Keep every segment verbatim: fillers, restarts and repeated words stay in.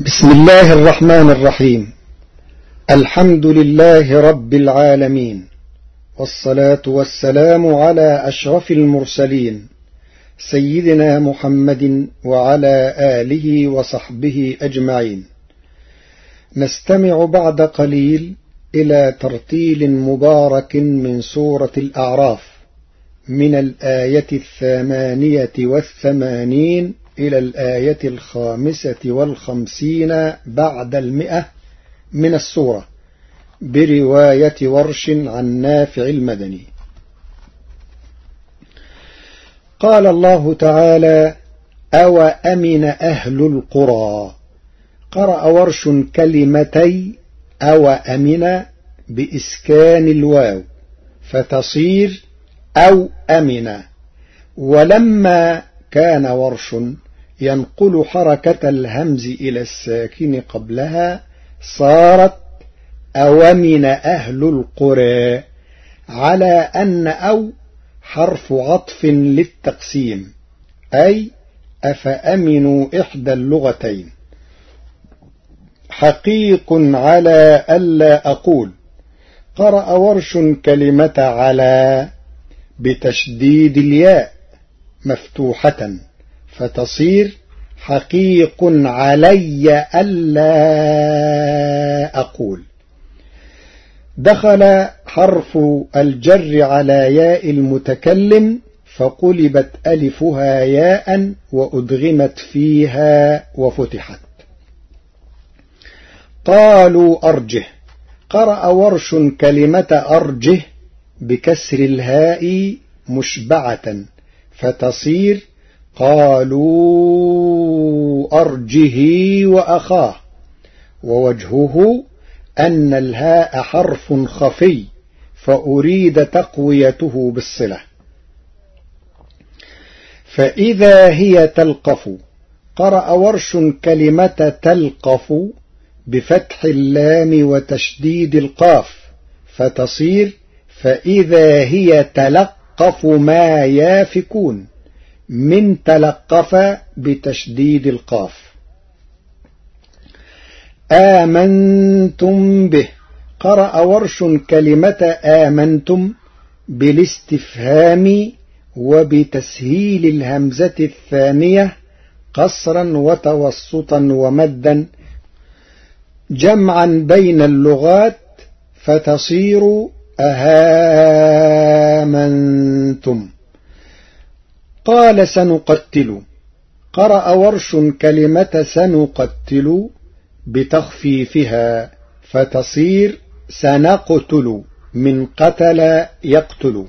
بسم الله الرحمن الرحيم. الحمد لله رب العالمين، والصلاة والسلام على أشرف المرسلين سيدنا محمد وعلى آله وصحبه أجمعين. نستمع بعد قليل إلى ترتيل مبارك من سورة الأعراف من الآية الثمانية والثمانين إلى الآية الخامسة والخمسين بعد المئة من السورة، برواية ورش عن نافع المدني. قال الله تعالى: أو أمن أهل القرى. قرأ ورش كلمتي أو أمن بإسكان الواو فتصير أو أمن، ولما كان ورش ينقل حركة الهمز إلى الساكن قبلها صارت أومن أهل القرى، على أن أو حرف عطف للتقسيم، أي أفأمنوا إحدى اللغتين. حقيق على ألا أقول. قرأ ورش كلمة على بتشديد الياء مفتوحة فتصير حقيق علي ألا أقول. دخل حرف الجر على ياء المتكلم فقلبت ألفها ياء وأدغمت فيها وفتحت. قالوا أرجه. قرأ ورش كلمة أرجه بكسر الهاء مشبعة فتصير قالوا أرجه وأخاه، ووجهه أن الهاء حرف خفي فأريد تقويته بالصلة. فإذا هي تلقف. قرأ ورش كلمة تلقف بفتح اللام وتشديد القاف فتصير فإذا هي تلقف ما يافكون، من تلقف بتشديد القاف. آمنتم به. قرأ ورش كلمة آمنتم بالاستفهام وبتسهيل الهمزة الثانية قصرا وتوسطا ومدا جمعا بين اللغات فتصير أهامنتم. قال سنقتل. قرأ ورش كلمة سنقتل بتخفيفها فتصير سنقتل، من قتل يقتل.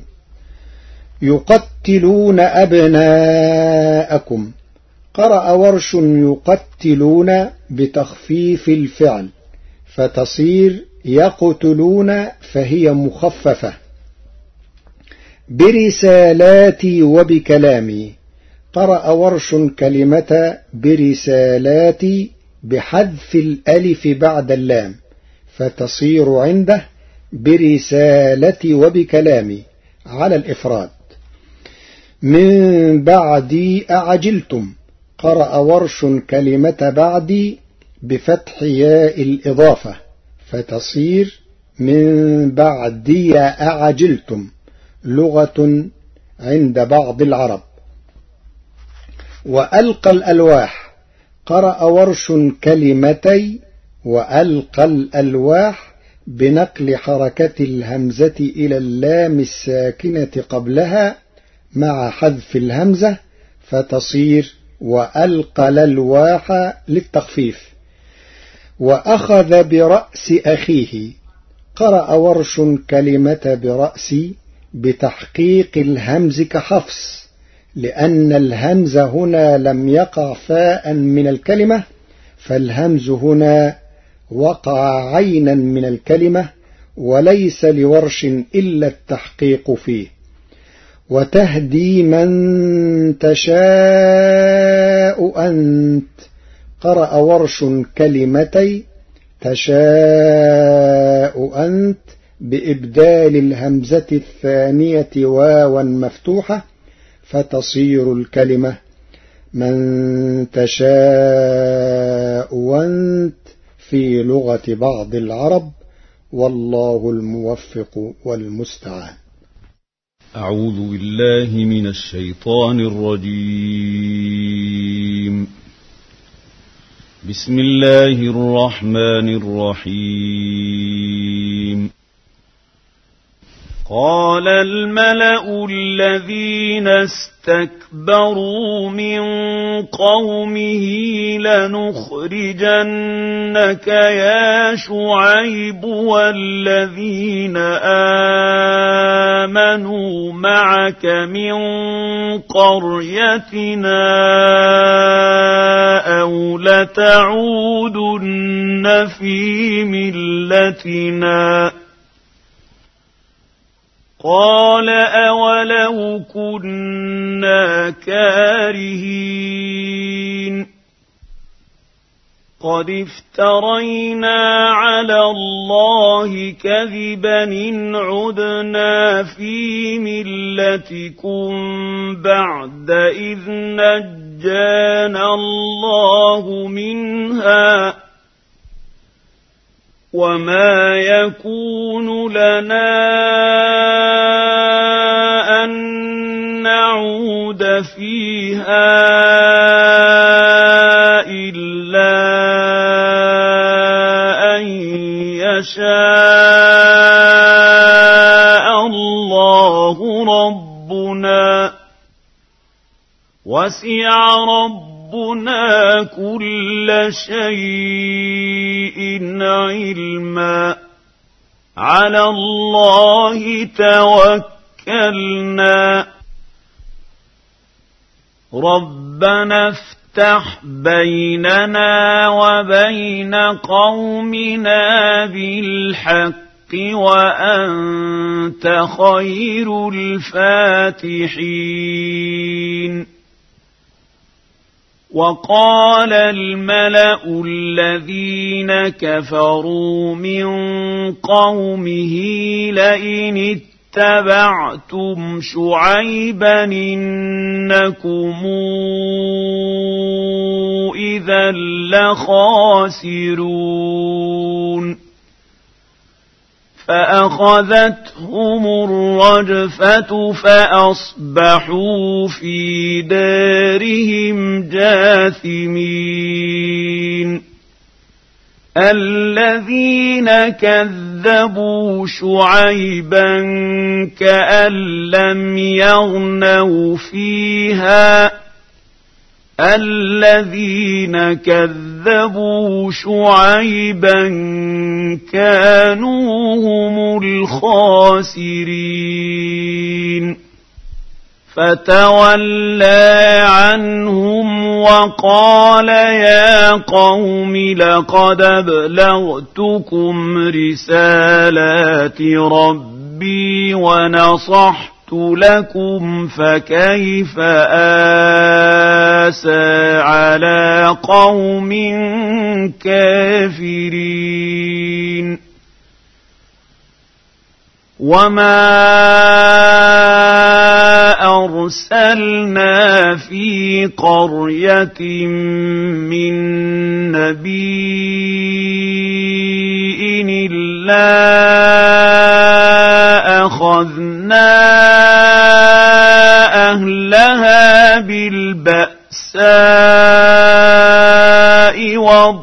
يقتلون أبناءكم. قرأ ورش يقتلون بتخفيف الفعل فتصير يقتلون، فهي مخففة. برسالاتي وبكلامي. قرأ ورش كلمة برسالاتي بحذف الألف بعد اللام فتصير عنده برسالتي وبكلامي على الإفراد. من بعدي أعجلتم. قرأ ورش كلمة بعدي بفتح ياء الإضافة فتصير من بعدي أعجلتم، لغة عند بعض العرب. وألقى الألواح. قرأ ورش كلمتي وألقى الألواح بنقل حركة الهمزة إلى اللام الساكنة قبلها مع حذف الهمزة فتصير وألقى الألواح للتخفيف. وأخذ برأس أخيه. قرأ ورش كلمة برأس بتحقيق الهمز كحفص، لأن الهمز هنا لم يقع فاء من الكلمة، فالهمز هنا وقع عينا من الكلمة، وليس لورش إلا التحقيق فيه. وتهدي من تشاء أنت. قرأ ورش كلمتي تشاء أنت بإبدال الهمزة الثانية واوا مفتوحة فتصير الكلمة من تشاء وانت في لغة بعض العرب، والله الموفق والمستعان. أعوذ بالله من الشيطان الرجيم. بسم الله الرحمن الرحيم. قال الملأ الذين استكبروا من قومه لنخرجنك يا شعيب والذين آمنوا معك من قريتنا أو لتعودن في ملتنا. قال أولو كنا كارهين. قد افترينا على الله كذبا إن عدنا في ملتكم بعد إذ نجانا الله منها، وما يكون لنا أن نعود فيها إلا أن يشاء الله ربنا، وسع ربنا كل شيء علما. على الله توكلنا. ربنا افتح بيننا وبين قومنا بالحق وأنت خير الفاتحين. وقال الملأ الذين كفروا من قومه لئن اتبعتم شعيبا إنكم إذا لخاسرون. فأخذتهم الرجفة فأصبحوا في دارهم جاثمين. الذين كذبوا شعيبا كأن لم يغنوا فيها، الذين كذبوا شعيبا كانوا هم الخاسرين. فتولى عنهم وقال يا قوم لقد أبلغتكم رسالات ربي ونصحت لكم فكيف آسى على قوم كافرين. وما أرسلنا في قرية من نبي إلا أخذنا أهلها بالبأساء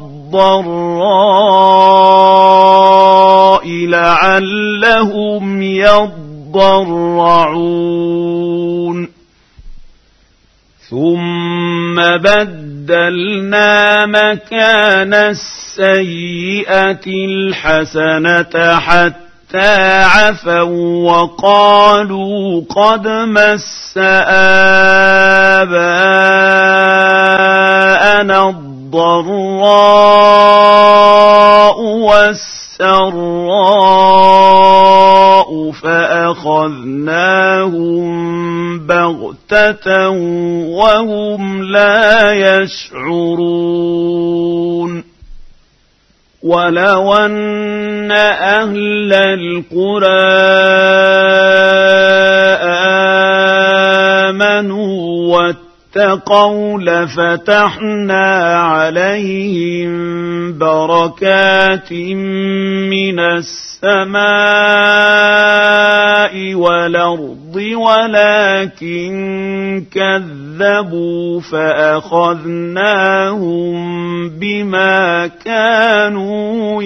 والضراء لعلهم يضرعون. ثم بدلنا مكان السيئة الحسنة حتى عفوا وقالوا قد مس آباءنا الضراء والسراء فأخذناهم بغتة وهم لا يشعرون. ولو أن أهل القرى آمنوا اتقوا لفتحنا عليهم بركات من السماء والأرض ولكن كذبوا فأخذناهم بما كانوا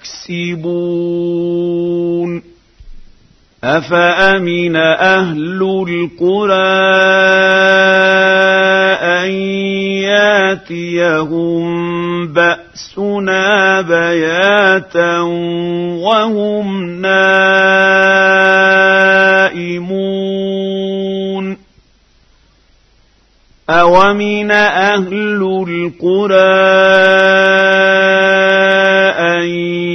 يكسبون أفأمن أهل القرى أن ياتيهم بأسنا بياتا وهم نائمون أومن أهل القرى أن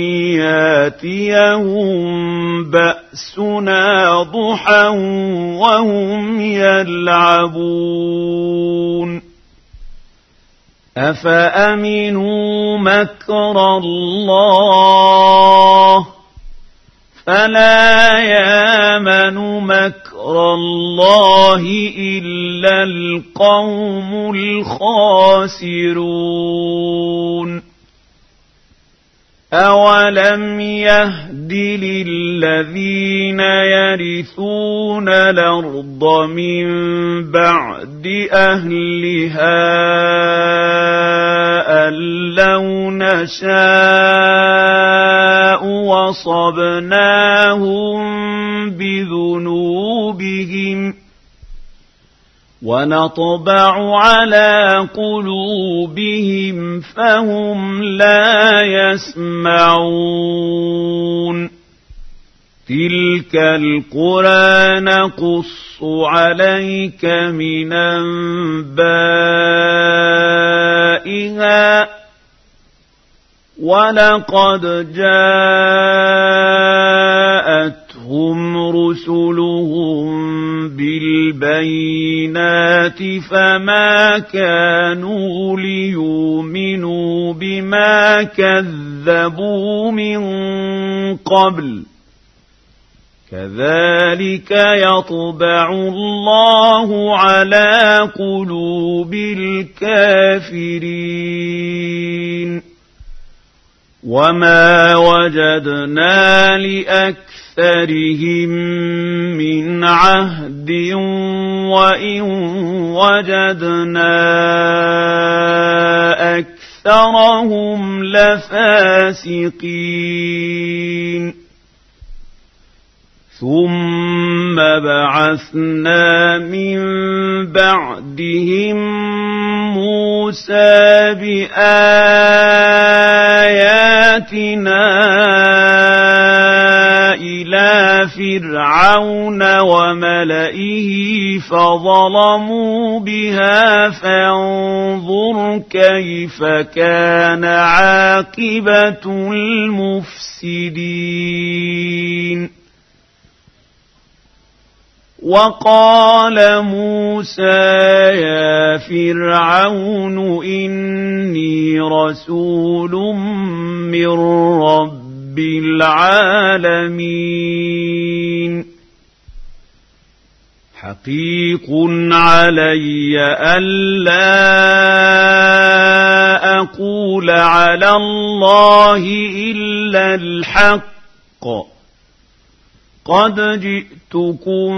ياتيهم بأسنا ضحى وهم يلعبون أفأمنوا مكر الله فلا يامن مكر الله إلا القوم الخاسرون أولم يهد للذين يرثون الأرض من بعد أهلها أن لو نشاء وصبناهم بذنوبهم ونطبع على قلوبهم فهم لا يسمعون تلك القرى نقص عليك من أنبائها ولقد جاءتهم رسلهم بالبينات فما كانوا ليؤمنوا بما كذبوا من قبل كذلك يطبع الله على قلوب الكافرين وما وجدنا لأكثرهم من عهد وإن وجدنا أكثرهم لفاسقين ثم بعثنا من بعدهم موسى بآياتنا إلى فرعون وملئه فظلموا بها فانظر كيف كان عاقبة المفسدين وقال موسى يا فرعون إني رسول من رب العالمين حقيق علي ألا أقول على الله إلا الحق قد جئتكم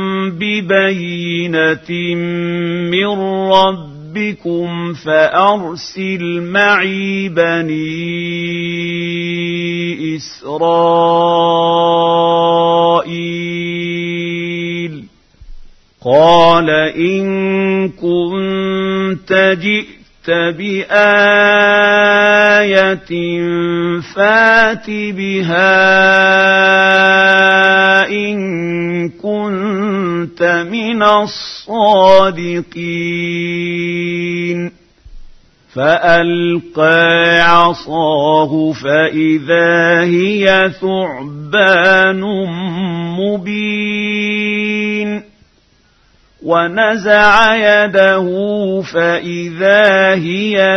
ببينة من ربكم فأرسل معي بني إسرائيل قال إن كنت جئت بآية فات بها إن كنت من الصادقين فألقى عصاه فإذا هي ثعبان مبين ونزع يده فإذا هي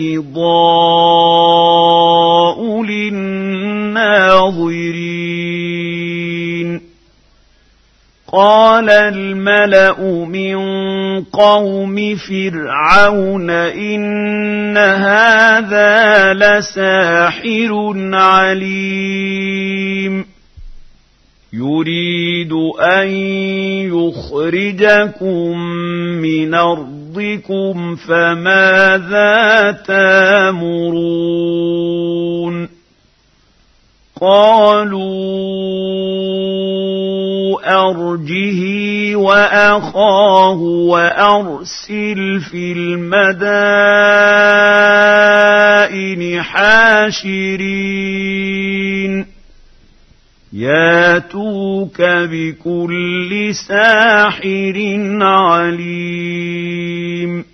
بيضاء للناظرين قال الملأ من قوم فرعون إن هذا لساحر عليم يريد أن يخرجكم من أرضكم فماذا تأمرون قالوا أرجه وأخاه وأرسل في المدائن حاشرين ياتوك بكل ساحر عليم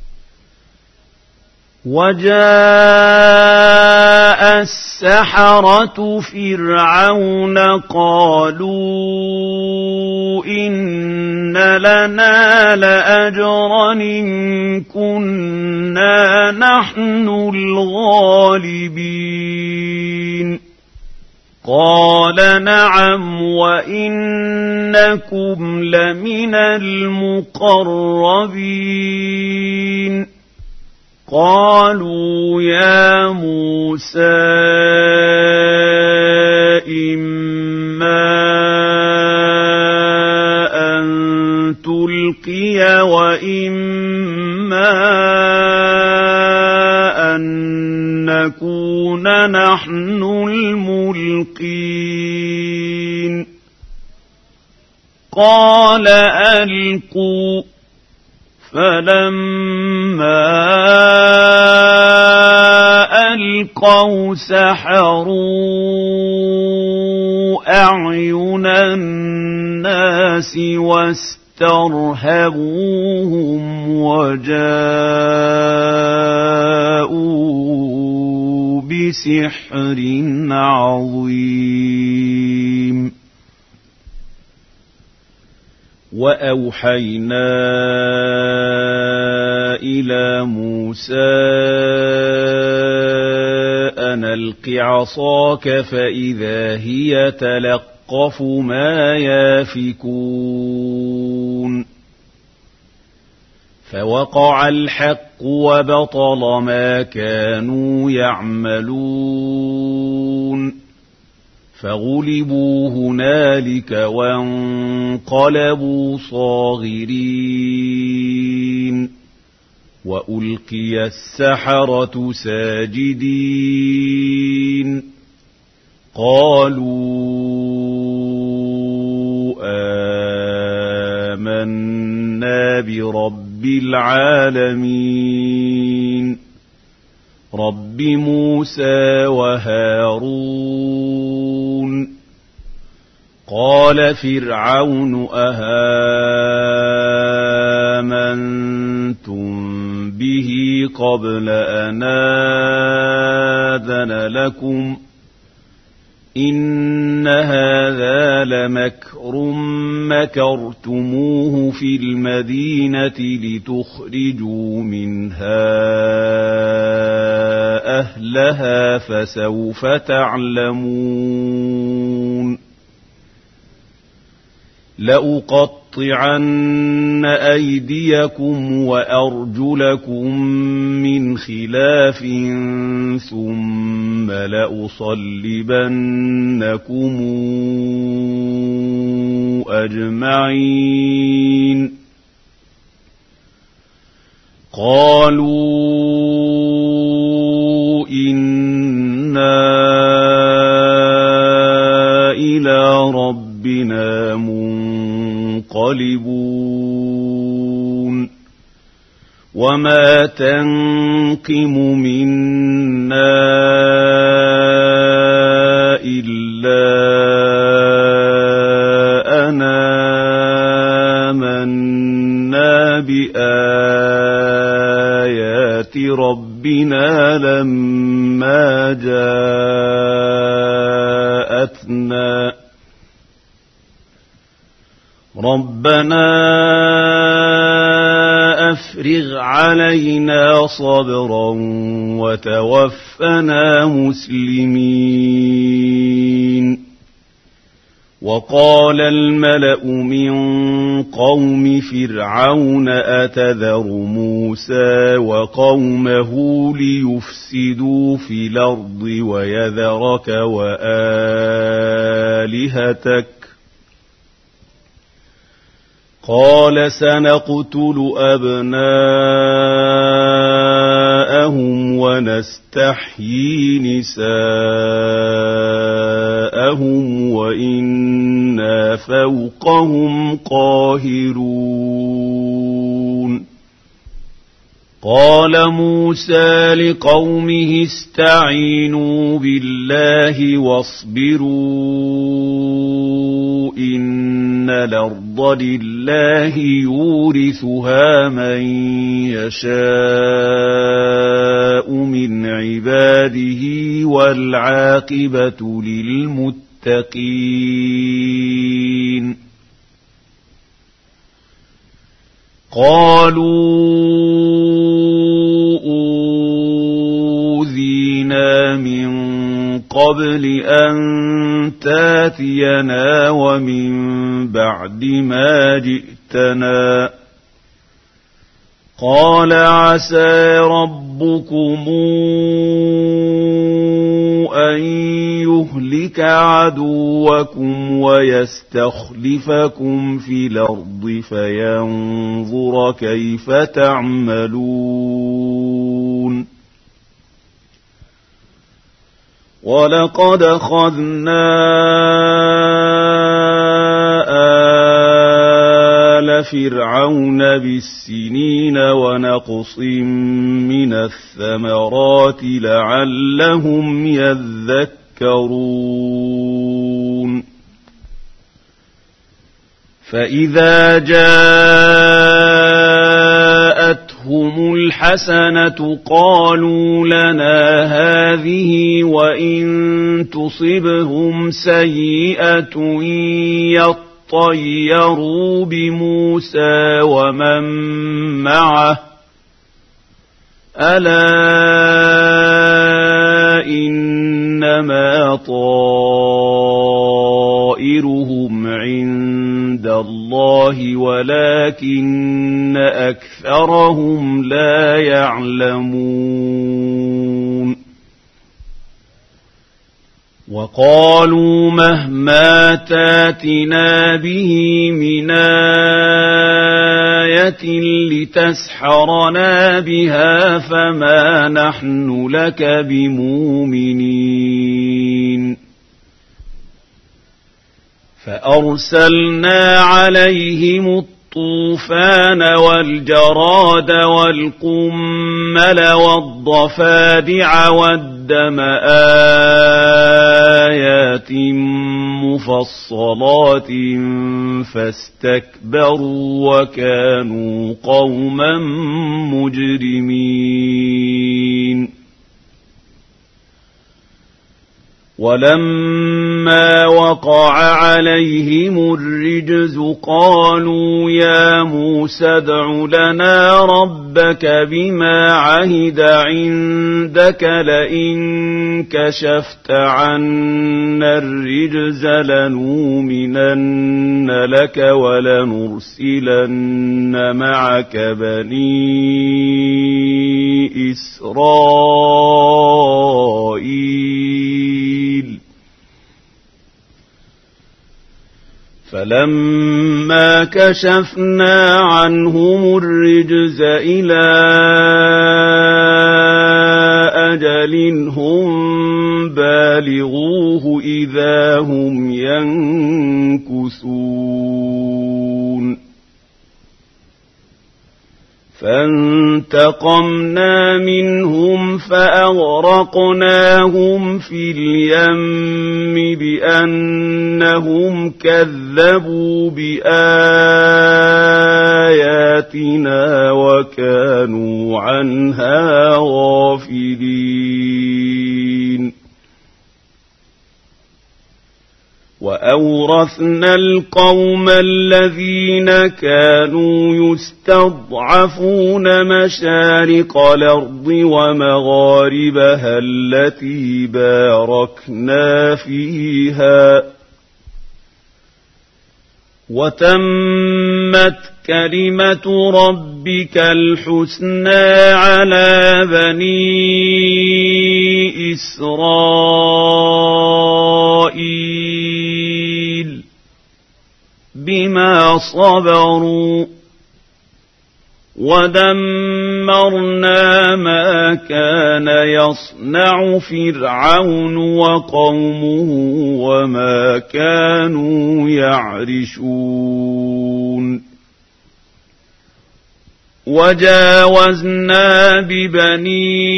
وجاء السحرة فرعون قالوا إن لنا لأجرا إن كنا نحن الغالبين قال نعم وإنكم لمن المقربين قالوا يا موسى إما أن تلقي وإما أن نكون نحن الملقين قال ألقوا فلما ألقوا سحروا أعين الناس واسترهبوهم وجاءوا بسحر عظيم وأوحينا إلى موسى أن ألق عصاك فإذا هي تلقف ما يافكون فوقع الحق وبطل ما كانوا يعملون فغلبوا هنالك وانقلبوا صاغرين وألقي السحرة ساجدين قالوا آمنا برب العالمين رب موسى وهارون قال فرعون أهامنتم به قبل أن آذن لكم إن هذا لمكر مكرتموه في المدينة لتخرجوا منها أهلها فسوف تعلمون لأقطعن أيديكم وأرجلكم من خلاف ثم لأصلبنكم أجمعين قالوا إنا إلى ربنا منقلبون وما تنقم منا إلا أن آمنا بآيات ربنا لما جاءتنا ربنا أفرغ علينا صبرا وتوفنا مسلمين وقال الملأ من قوم فرعون أتذر موسى وقومه ليفسدوا في الأرض ويذرك وآلهتك قال سنقتل أبناءهم ونستحيي نساءهم وإنا فوقهم قاهرون قال موسى لقومه استعينوا بالله واصبروا إن الأرض لله يورثها من يشاء من عباده والعاقبة للمتقين قالوا أوذينا من قبل أن تاتينا ومن بعد ما جئتنا قال عسى ربكم أن يهلك عدوكم ويستخلفكم في الأرض فينظر كيف تعملون ولقد أخذنا آل فرعون بالسنين ونقص من الثمرات لعلهم يذكرون فإذا جاءتهم الحسنة قالوا لنا هذه وإن تصبهم سيئة يطيروا بموسى ومن معه ألا إنما طائرهم عند الله ولكن أكثرهم لا يعلمون وقالوا مهما تاتنا به من آية لتسحرنا بها فما نحن لك بمؤمنين فأرسلنا عليهم الطوفان والجراد والقمل والضفادع والدم آيات مفصلات فاستكبروا وكانوا قوما مجرمين ولما وقع عليهم الرجز قالوا يا موسى ادع لنا ربك بما عهد عندك لئن كشفت عنا الرجز لنؤمنن لك ولنرسلن معك بني إسرائيل فلما كشفنا عنهم الرجز إلى أجل هم بالغوه إذا هم ينكثون فانتقمنا منهم فأغرقناهم في اليم بأنهم كذبوا بآياتنا وكانوا عنها غافلين وأورثنا القوم الذين كانوا يستضعفون مشارق الأرض ومغاربها التي باركنا فيها وتمت كلمة ربك الحسنى على بني إسرائيل بما صبروا ودمرنا ما كان يصنع فرعون وقومه وما كانوا يعرشون وجاوزنا ببني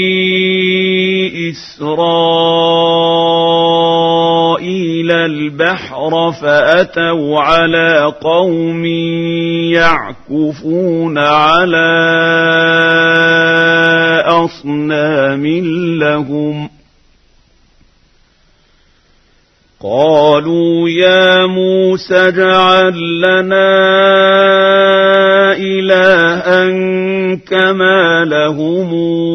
إسرائيل البحر فأتوا على قوم يعكفون على أصنام لهم قالوا يا موسى اجعل لنا إلها كما لهم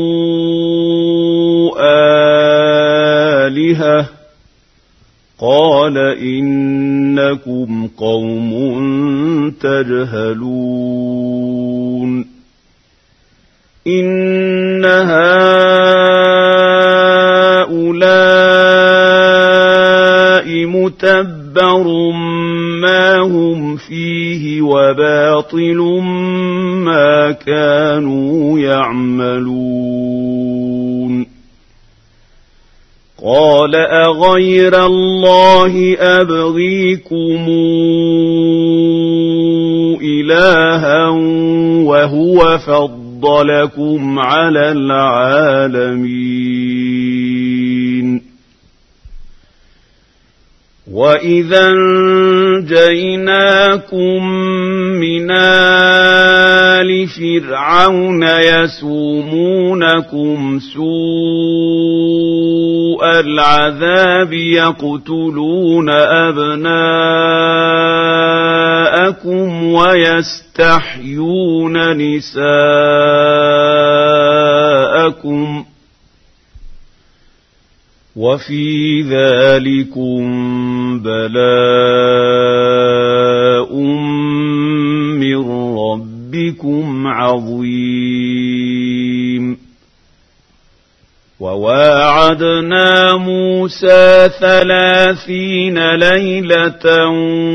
آلهة قال إنكم قوم تجهلون إن هؤلاء متبر ما هم فيه وباطل ما كانوا يعملون قال أغير الله أبغيكم إلها وهو فضلكم على العالمين وإذا انجيناكم من آل فرعون يسومونكم سوء العذاب يقتلون أبناءكم ويستحيون نساءكم وفي ذلكم بلاء من ربكم عظيم وواعدنا موسى ثلاثين ليلة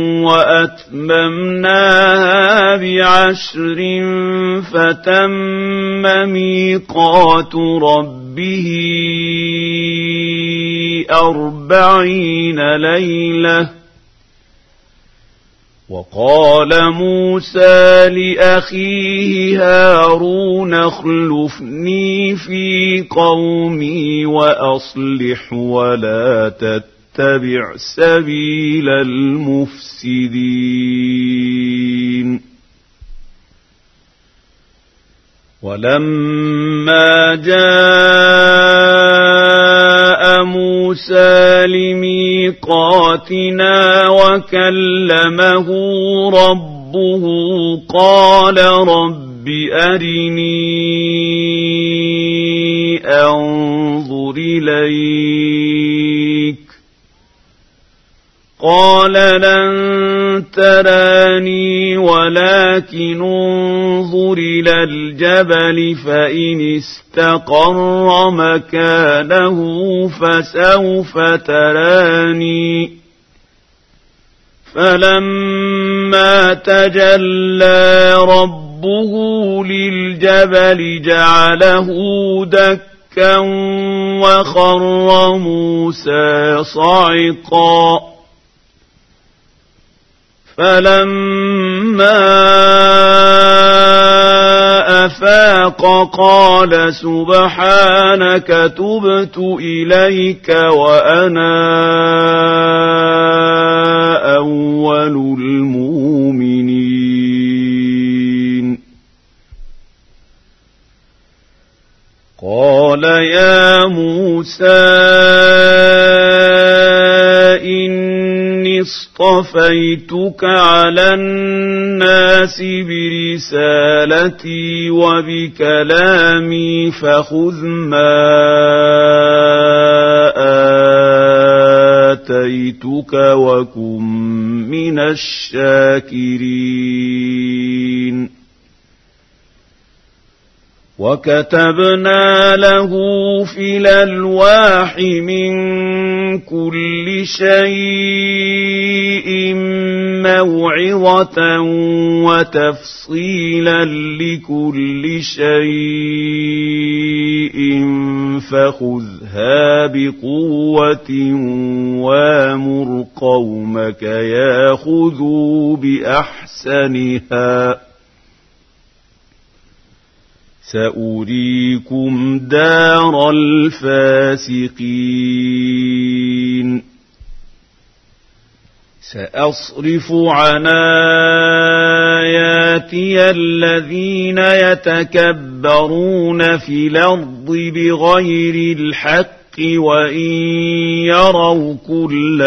وأتممناها بعشر فتم ميقات ربه أربعين ليلة وقال موسى لأخيه هارون اخلفني في قومي وأصلح ولا تتبع سبيل المفسدين ولما جاء موسى لميقاتنا وكلمه ربه قال رب أرني أنظر إليك قال لن تراني ولكن انظر إلى الجبل فإن استقر مكانه فسوف تراني فلما تجلى ربه للجبل جعله دكا وخر موسى صعقا فلما أفاق قال سبحانك تبت إليك وأنا أول المؤمنين قال يا موسى إني اصطفيتك على الناس برسالتي وبكلامي فخذ ما عصيتك وكن من الشاكرين وكتبنا له في الألواح من كل شيء موعظة وتفصيلا لكل شيء فخذها بقوة وامر قومك ياخذوا بأحسنها سأريكم دار الفاسقين سأصرف عن آياتي الذين يتكبرون في الأرض بغير الحق وإن يروا كل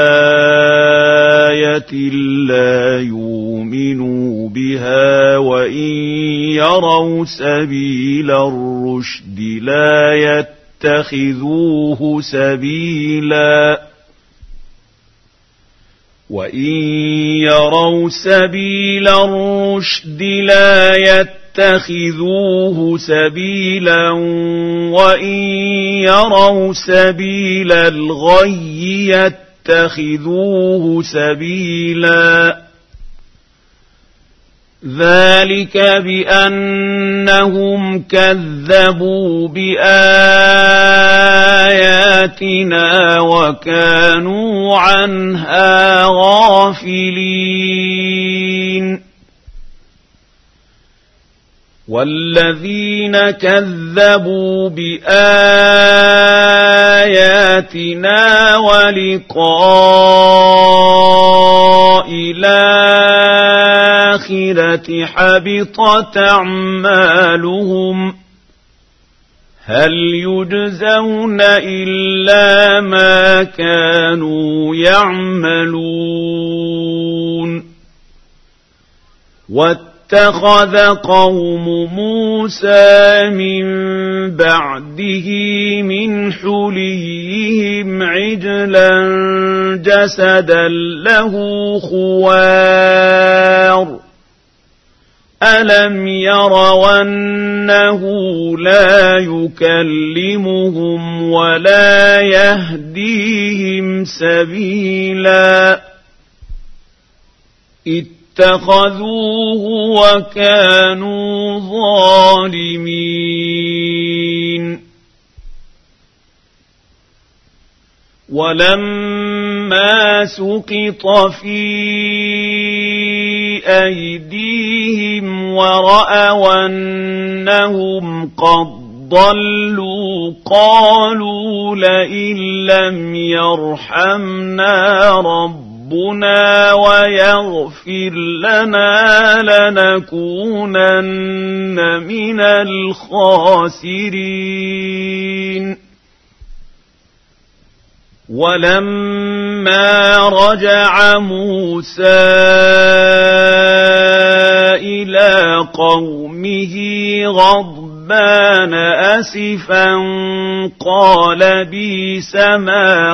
آية لا يؤمنوا بها وإن يروا سبيل الرشد لا يتخذوه سبيلا وإن يروا سبيل الرشد لا يتخذوه سبيلا وإن يروا سبيل الغي يتخذوه سبيلا ذلك بأنهم كذبوا بآياتنا وكانوا عنها غافلين والذين كذبوا بآياتنا ولقاء الآخرة حبطت أعمالهم هل يجزون إلا ما كانوا يعملون واتخذ قوم موسى من بعده من حليهم عجلا جسدا له خوار ألم يروا أنه لا يكلمهم ولا يهديهم سبيلا اتخذوه وكانوا ظالمين ولما سقط في أيديهم ورأوا أنهم قد ضلوا قالوا لئن لم يرحمنا ربنا ويغفر لنا لنكونن من الخاسرين ولما رجع موسى إلى قومه غضبان أسفا قال بئس ما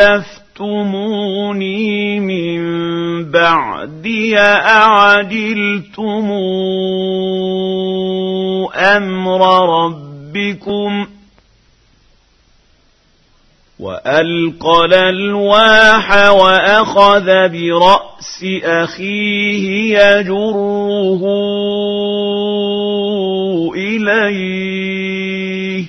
خلفتموني من بعدي أعجلتم أمر ربكم وألقى الألواح وأخذ برأس أخيه يجره إليه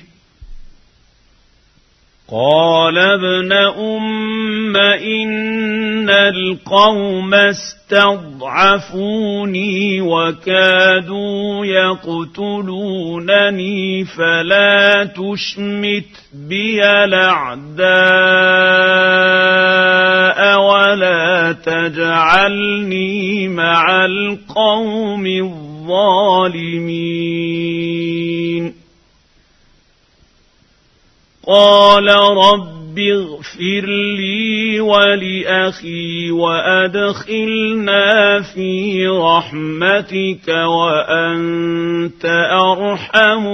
قال ابن أم إن القوم استضعفوني وكادوا يقتلونني فلا تشمت بي الأعداء ولا تجعلني مع القوم الظالمين قال رب اغفر لي ولأخي وأدخلنا في رحمتك وأنت أرحم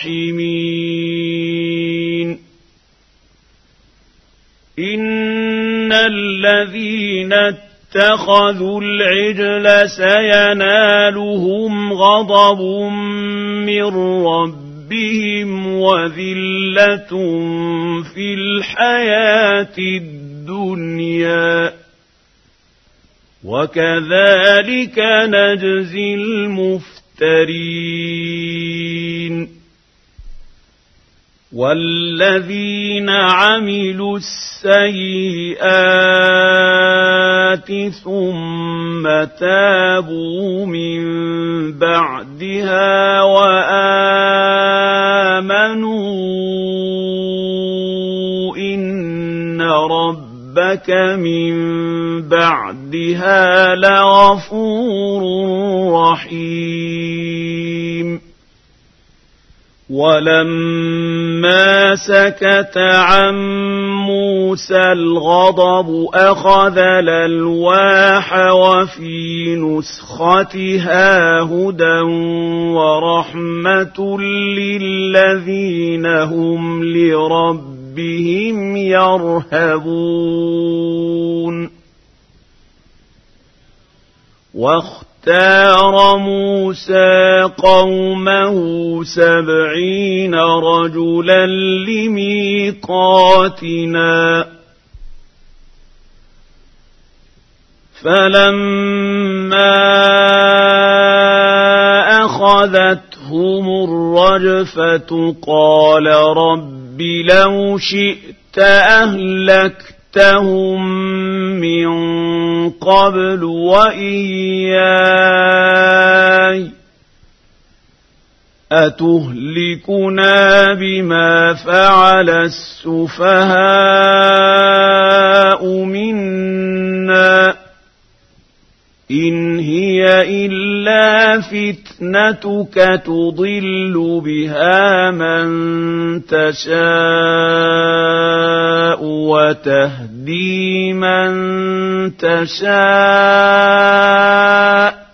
الراحمين إن إن الذين اتخذوا العجل سينالهم غضب من ربهم وذلة في الحياة الدنيا وكذلك نجزي المفترين والذين عملوا السيئات ثم تابوا من بعدها وآمنوا إن ربك من بعدها لغفور رحيم ولما سكت عن موسى الغضب أخذ الألواح وفي نسختها هدى ورحمة للذين هم لربهم يرهبون واختار موسى قومه سبعين رجلا لميقاتنا فلما أخذتهم الرجفة قال رب لو شئت أهلكتهم من قبل وإياي أتهلكنا بما فعل السفهاء منا إن هي إلا فتنتك تضل بها من تشاء وتهدي من تشاء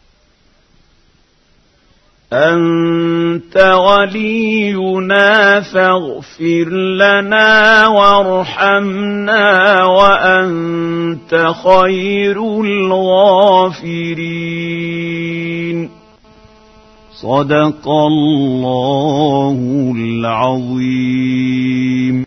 أنت ولينا فاغفر لنا وارحمنا وأنت خير الغافرين صدق الله العظيم.